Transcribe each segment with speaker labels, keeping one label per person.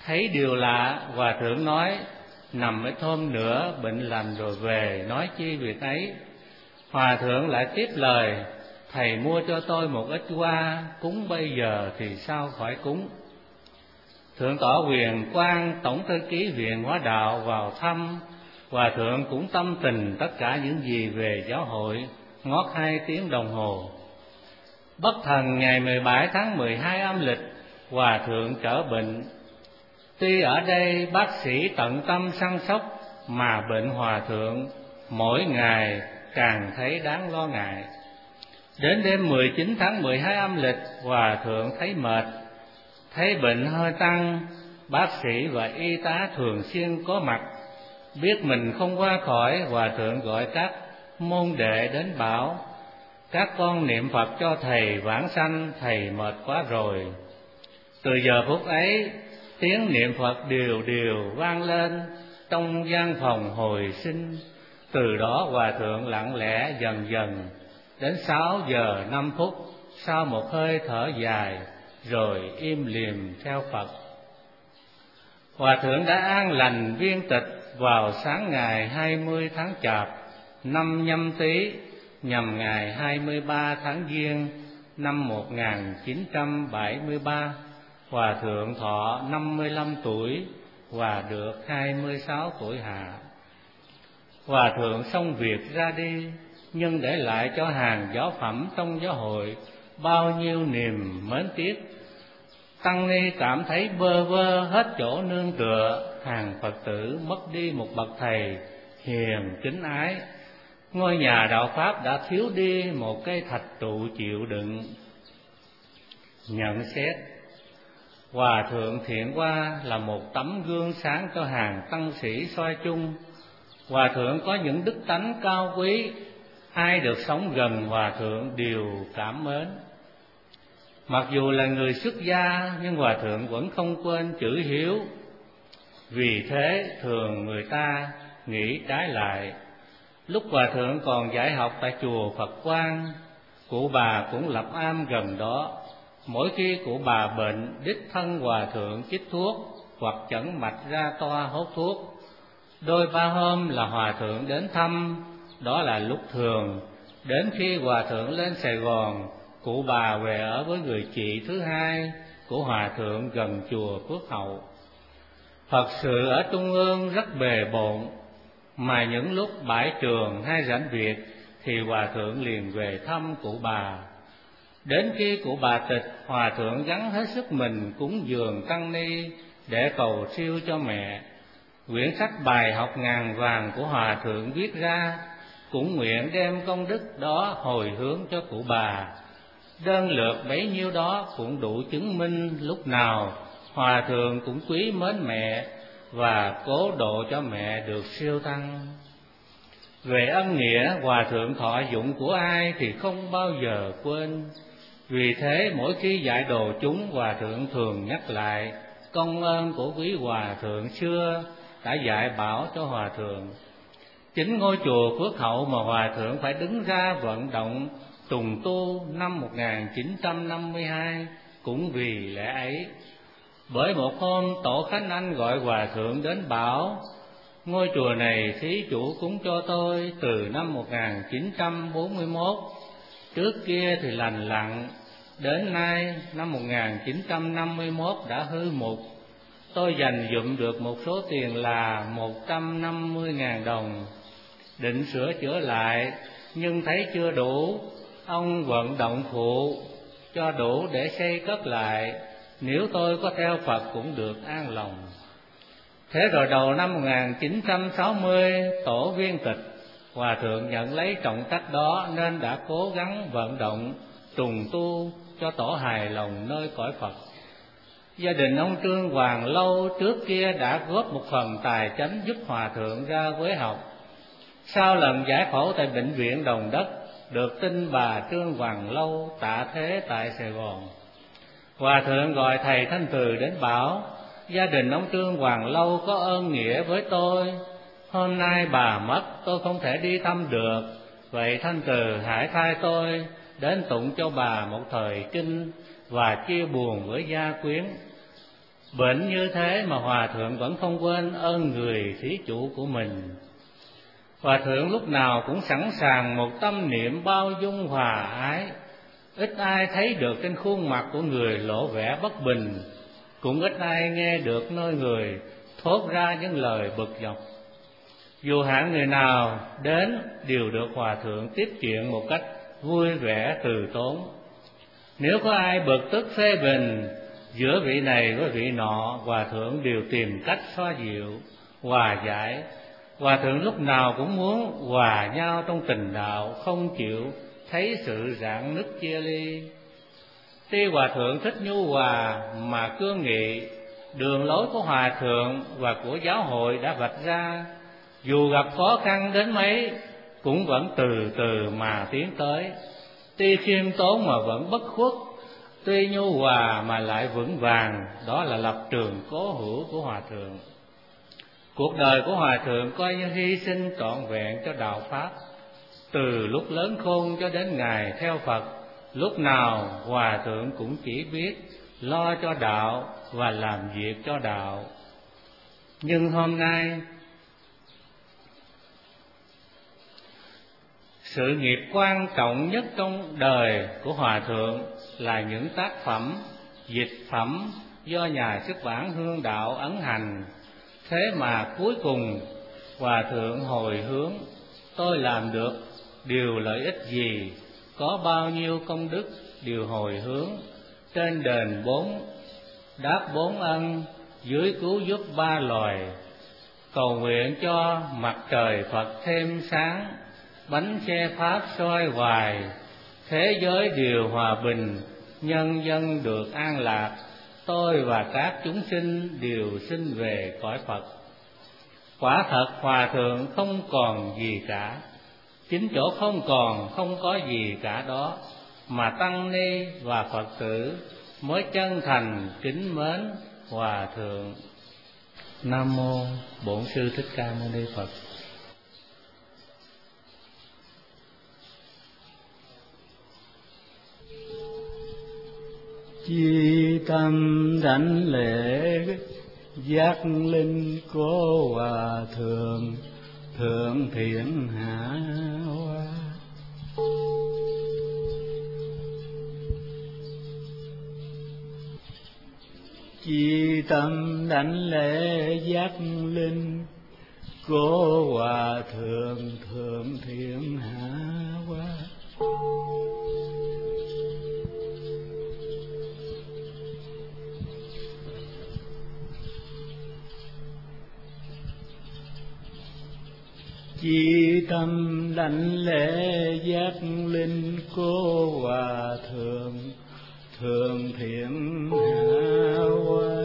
Speaker 1: Thấy điều lạ, hòa thượng nói: nằm ít hôm nữa bệnh lành rồi về, nói chi việc ấy. Hòa thượng lại tiếp lời: thầy mua cho tôi một ít hoa, cúng bây giờ thì sao khỏi cúng. Thượng tọa Huyền Quang, tổng thư ký Viện Hóa Đạo vào thăm. Hòa thượng cũng tâm tình tất cả những gì về giáo hội, ngót 2 tiếng đồng hồ. Bất thần ngày 17 tháng 12 âm lịch, hòa thượng trở bệnh. Tuy ở đây bác sĩ tận tâm săn sóc, mà bệnh hòa thượng mỗi ngày càng thấy đáng lo ngại. Đến đêm 19 tháng 12 âm lịch, hòa thượng thấy mệt, thấy bệnh hơi tăng. Bác sĩ và y tá thường xuyên có mặt. Biết mình không qua khỏi, hòa thượng gọi các môn đệ đến bảo: các con niệm Phật cho thầy vãng sanh, thầy mệt quá rồi. Từ giờ phút ấy, tiếng niệm Phật đều đều vang lên trong gian phòng hồi sinh. Từ đó hòa thượng lặng lẽ dần dần. Đến 6 giờ 5 phút, sau một hơi thở dài, rồi im lìm theo Phật. Hòa thượng đã an lành viên tịch vào sáng ngày 20 tháng Chạp năm Nhâm Tý, nhằm ngày 23 tháng Giêng năm 1973. Hòa thượng thọ 55 tuổi và được 26 tuổi hạ. Hòa thượng xong việc ra đi, nhưng để lại cho hàng giáo phẩm trong giáo hội bao nhiêu niềm mến tiếc. Tăng ni cảm thấy bơ vơ hết chỗ nương tựa, hàng Phật tử mất đi một bậc thầy hiền kính ái. Ngôi nhà đạo Pháp đã thiếu đi một cây thạch trụ chịu đựng. Nhận xét: hòa thượng Thiện Hoa là một tấm gương sáng cho hàng tăng sĩ soi chung. Hòa thượng có những đức tánh cao quý, ai được sống gần hòa thượng đều cảm mến. Mặc dù là người xuất gia, nhưng hòa thượng vẫn không quên chữ hiếu. Vì thế thường người ta nghĩ trái lại. Lúc hòa thượng còn dạy học tại chùa Phật Quang, cụ bà cũng lập am gần đó. Mỗi khi cụ bà bệnh, đích thân hòa thượng chích thuốc hoặc chẩn mạch ra toa hốt thuốc. Đôi ba hôm là hòa thượng đến thăm, đó là lúc thường. Đến khi hòa thượng lên Sài Gòn, cụ bà về ở với người chị thứ hai của hòa thượng gần chùa Phước Hậu. Phật sự ở Trung ương rất bề bộn, mà những lúc bãi trường hay rảnh việc thì hòa thượng liền về thăm cụ bà. Đến khi cụ bà tịch, hòa thượng gắng hết sức mình cúng dường tăng ni để cầu siêu cho mẹ. Quyển sách bài học ngàn vàng của hòa thượng viết ra, cũng nguyện đem công đức đó hồi hướng cho cụ bà. Đơn lượt bấy nhiêu đó cũng đủ chứng minh lúc nào hòa thượng cũng quý mến mẹ và cố độ cho mẹ được siêu tăng. Về ân nghĩa, hòa thượng thọ dụng của ai thì không bao giờ quên. Vì thế mỗi khi dạy đồ chúng, hòa thượng thường nhắc lại công ơn của quý hòa thượng xưa đã dạy bảo cho hòa thượng. Chính ngôi chùa Phước Hậu mà hòa thượng phải đứng ra vận động trùng tu năm 1952 cũng vì lẽ ấy. Bởi một hôm tổ Khánh Anh gọi hòa thượng đến bảo: ngôi chùa này thí chủ cúng cho tôi từ năm 1941, trước kia thì lành lặn, đến nay năm 1951 đã hư mục. Tôi dành dụm được một số tiền là 150.000 đồng, định sửa chữa lại nhưng thấy chưa đủ. Ông vận động phụ cho đủ để xây cất lại, nếu tôi có theo Phật cũng được an lòng. Thế rồi đầu năm 1960, tổ viên tịch, hòa thượng nhận lấy trọng trách đó nên đã cố gắng vận động trùng tu cho tổ hài lòng nơi cõi Phật. Gia đình ông Trương Hoàng Lâu trước kia đã góp một phần tài chánh giúp hòa thượng ra quế học. Sau lần giải phẫu tại bệnh viện Đồng Đất, được tin bà Trương Hoàng Lâu tạ thế tại Sài Gòn. Hòa thượng gọi thầy Thanh Từ đến bảo: gia đình ông Trương Hoàng Lâu có ơn nghĩa với tôi. Hôm nay bà mất, tôi không thể đi thăm được. Vậy Thanh Từ hãy thay tôi đến tụng cho bà một thời kinh và chia buồn với gia quyến. Bệnh như thế mà Hòa thượng vẫn không quên ơn người thí chủ của mình. Hòa thượng lúc nào cũng sẵn sàng một tâm niệm bao dung hòa ái. Ít ai thấy được trên khuôn mặt của người lộ vẻ bất bình, cũng ít ai nghe được nơi người thốt ra những lời bực dọc. Dù hạng người nào đến đều được Hòa thượng tiếp chuyện một cách vui vẻ từ tốn. Nếu có ai bực tức phê bình giữa vị này với vị nọ, Hòa thượng đều tìm cách xoa dịu, hòa giải. Hòa thượng lúc nào cũng muốn hòa nhau trong tình đạo, không chịu thấy sự rạn nứt chia ly. Tuy Hòa thượng thích nhu hòa mà cương nghị, đường lối của Hòa thượng và của giáo hội đã vạch ra, dù gặp khó khăn đến mấy cũng vẫn từ từ mà tiến tới. Tuy khiêm tốn mà vẫn bất khuất, tuy nhu hòa mà lại vững vàng, đó là lập trường cố hữu của Hòa thượng. Cuộc đời của Hòa thượng coi như hy sinh trọn vẹn cho đạo Pháp. Từ lúc lớn khôn cho đến ngày theo Phật, lúc nào Hòa thượng cũng chỉ biết lo cho đạo và làm việc cho đạo. Nhưng hôm nay, sự nghiệp quan trọng nhất trong đời của Hòa thượng là những tác phẩm, dịch phẩm do nhà xuất bản Hương Đạo ấn hành. Thế mà cuối cùng Hòa thượng hồi hướng: tôi làm được điều lợi ích gì, có bao nhiêu công đức đều hồi hướng, trên đền 4 đáp 4 ân, dưới cứu giúp 3 loài. Cầu nguyện cho mặt trời Phật thêm sáng, bánh xe Pháp soi hoài, thế giới đều hòa bình, nhân dân được an lạc, tôi và các chúng sinh đều sinh về cõi Phật. Quả thật Hòa thượng không còn gì cả, chính chỗ không còn không có gì cả đó mà tăng ni và Phật tử mới chân thành kính mến Hòa thượng. Nam mô Bổn Sư Thích Ca Mâu Ni Phật.
Speaker 2: Chi tâm đảnh lễ giác linh của Hòa thượng thượng thiện hạ hoa. Chi tâm đảnh lễ giác linh của Hòa thượng thượng thiện hạ hoa. Chi tâm đảnh lễ giác linh của Hòa thượng thượng thiện hạ hoa.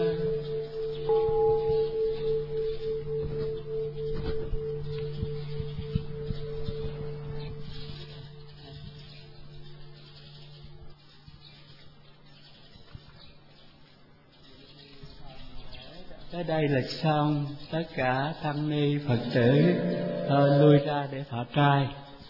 Speaker 2: Tới đây là xong, tất cả tăng ni Phật tử lui ra để thọ trai.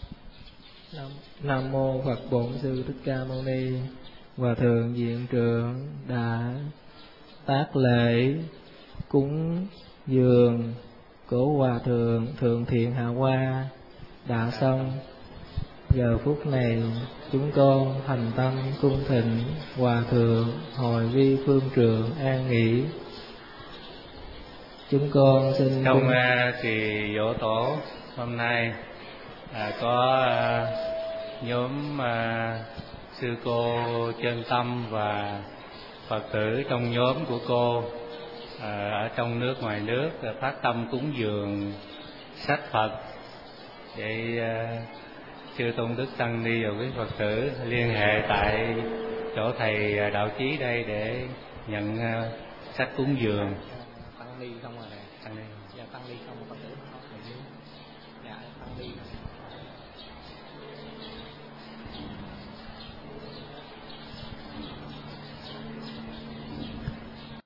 Speaker 3: Nam mô Phật Bổn Sư Thích Ca Mâu Ni. Hòa thượng viện trưởng đã tác lễ cúng dường của Hòa thượng thượng thiện hạ hoa đã xong. Giờ phút này chúng con thành tâm cung thỉnh Hòa thượng hồi vi phương trượng an nghỉ. Chúng con xin
Speaker 1: trong kỳ dỗ tổ hôm nay có nhóm sư cô Chân Tâm và Phật tử trong nhóm của cô ở trong nước ngoài nước phát tâm cúng dường sách Phật để chư tôn đức tăng ni và quý Phật tử liên hệ tại chỗ thầy Đạo Chí đây để nhận sách cúng dường.
Speaker 3: tăng ni không rồi nè.